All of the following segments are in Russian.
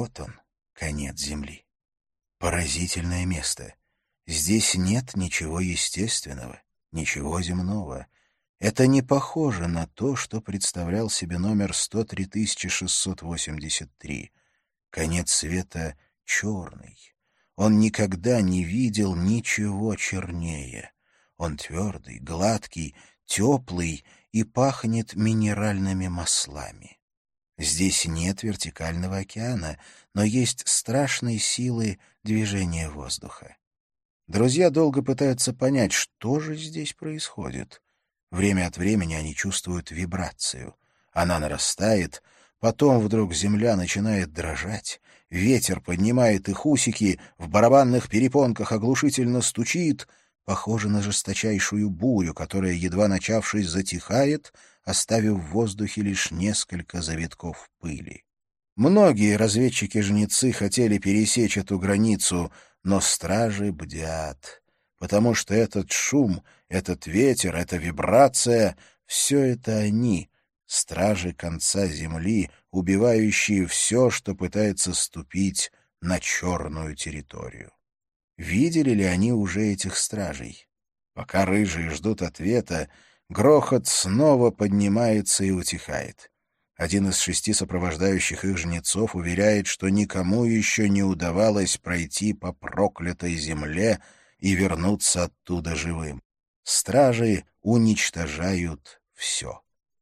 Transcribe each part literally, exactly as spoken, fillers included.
вот он, конец земли. Поразительное место. Здесь нет ничего естественного, ничего земного. Это не похоже на то, что представлял себе номер сто три тысячи шестьсот восемьдесят три. Конец света черный. Он никогда не видел ничего чернее. Он твердый, гладкий, теплый и пахнет минеральными маслами. Здесь нет вертикального океана, но есть страшные силы движения воздуха. Друзья долго пытаются понять, что же здесь происходит. Время от времени они чувствуют вибрацию. Она нарастает, потом вдруг земля начинает дрожать, ветер поднимает их усики, в барабанных перепонках оглушительно стучит, похоже на жесточайшую бурю, которая, едва начавшись, затихает, оставив в воздухе лишь несколько завитков пыли. Многие разведчики-жнецы хотели пересечь эту границу, но стражи бдят, потому что этот шум, этот ветер, эта вибрация — все это они, стражи конца земли, убивающие все, что пытается ступить на черную территорию. Видели ли они уже этих стражей? Пока рыжие ждут ответа, грохот снова поднимается и утихает. Один из шести сопровождающих их жнецов уверяет, что никому еще не удавалось пройти по проклятой земле и вернуться оттуда живым. Стражи уничтожают все.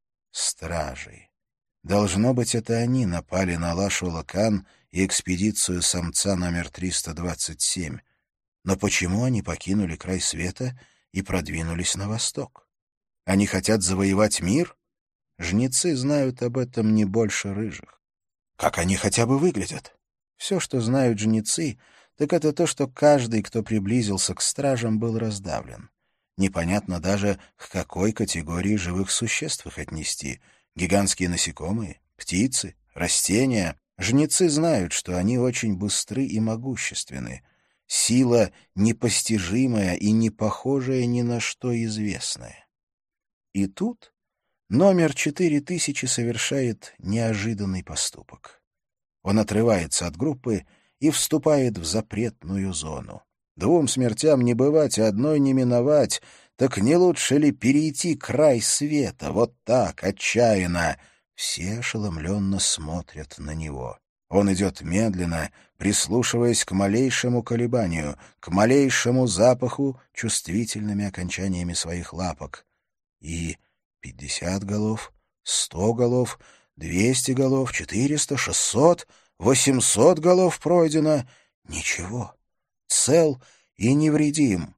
Стражи. Должно быть, это они напали на Лаш-Олакан и экспедицию самца номер триста двадцать семь. Но почему они покинули край света и продвинулись на восток? Они хотят завоевать мир? Жнецы знают об этом не больше рыжих. Как они хотя бы выглядят? Все, что знают жнецы, так это то, что каждый, кто приблизился к стражам, был раздавлен. Непонятно даже, к какой категории живых существ их отнести. Гигантские насекомые, птицы, растения. Жнецы знают, что они очень быстры и могущественны. Сила непостижимая и не похожая ни на что известное. И тут номер четыре тысячи совершает неожиданный поступок. Он отрывается от группы и вступает в запретную зону. Двум смертям не бывать, а одной не миновать. Так не лучше ли перейти край света? Вот так, отчаянно. Все ошеломленно смотрят на него. Он идет медленно, прислушиваясь к малейшему колебанию, к малейшему запаху чувствительными окончаниями своих лапок. И пятьдесят голов, сто голов, двести голов, четыреста, шестьсот, восемьсот голов пройдено. Ничего. Цел и невредим.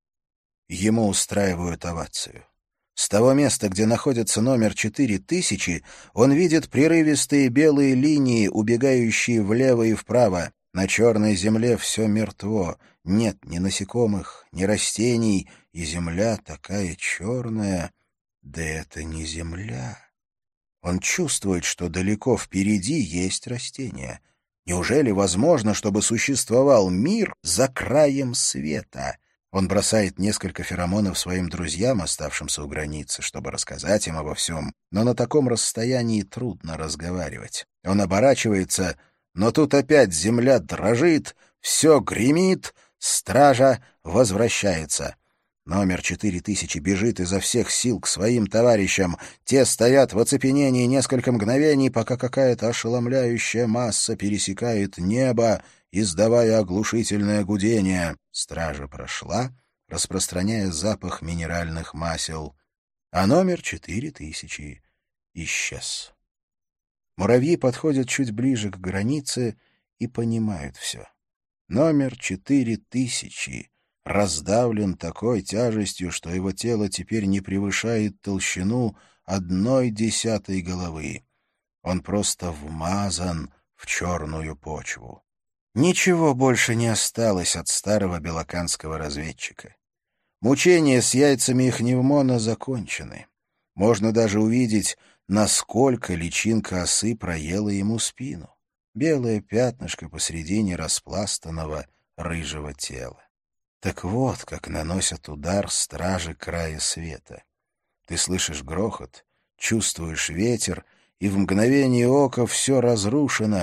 Ему устраивают овацию. С того места, где находится номер четыре тысячи, он видит прерывистые белые линии, убегающие влево и вправо. На черной земле все мертво. Нет ни насекомых, ни растений, и земля такая черная. Да это не земля. Он чувствует, что далеко впереди есть растения. Неужели возможно, чтобы существовал мир за краем света? Он бросает несколько феромонов своим друзьям, оставшимся у границы, чтобы рассказать им обо всем, но на таком расстоянии трудно разговаривать. Он оборачивается, но тут опять земля дрожит, все гремит, стража возвращается. Номер четыре тысячи бежит изо всех сил к своим товарищам. Те стоят в оцепенении несколько мгновений, пока какая-то ошеломляющая масса пересекает небо, издавая оглушительное гудение. Стража прошла, распространяя запах минеральных масел, а номер четыре тысячи исчез. Муравьи подходят чуть ближе к границе и понимают все. Номер четыре тысячи раздавлен такой тяжестью, что его тело теперь не превышает толщину одной десятой головы. Он просто вмазан в черную почву. Ничего больше не осталось от старого белоканского разведчика. Мучения с яйцами ихневмона закончены. Можно даже увидеть, насколько личинка осы проела ему спину. Белое пятнышко посредине распластанного рыжего тела. Так вот, как наносят удар стражи края света. Ты слышишь грохот, чувствуешь ветер, и в мгновение ока все разрушено,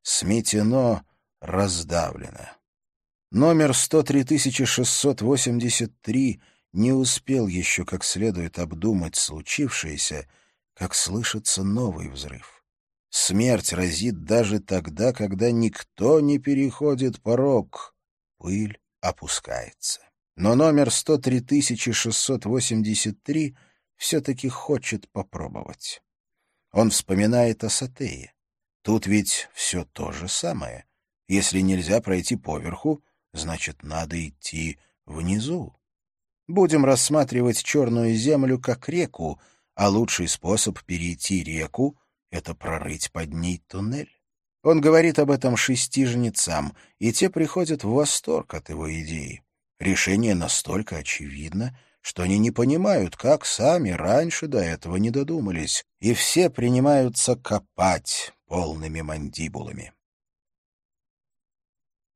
сметено, раздавлено. Номер сто три тысячи шестьсот восемьдесят три не успел еще как следует обдумать случившееся, как слышится новый взрыв. Смерть разит даже тогда, когда никто не переходит порог. Пыль опускается. Но номер сто три тысячи шестьсот восемьдесят три все-таки хочет попробовать. Он вспоминает о Сатее. Тут ведь все то же самое. Если нельзя пройти поверху, значит, надо идти внизу. Будем рассматривать Черную землю как реку, а лучший способ перейти реку — это прорыть под ней туннель. Он говорит об этом шести жнецам, и те приходят в восторг от его идеи. Решение настолько очевидно, что они не понимают, как сами раньше до этого не додумались, и все принимаются копать полными мандибулами.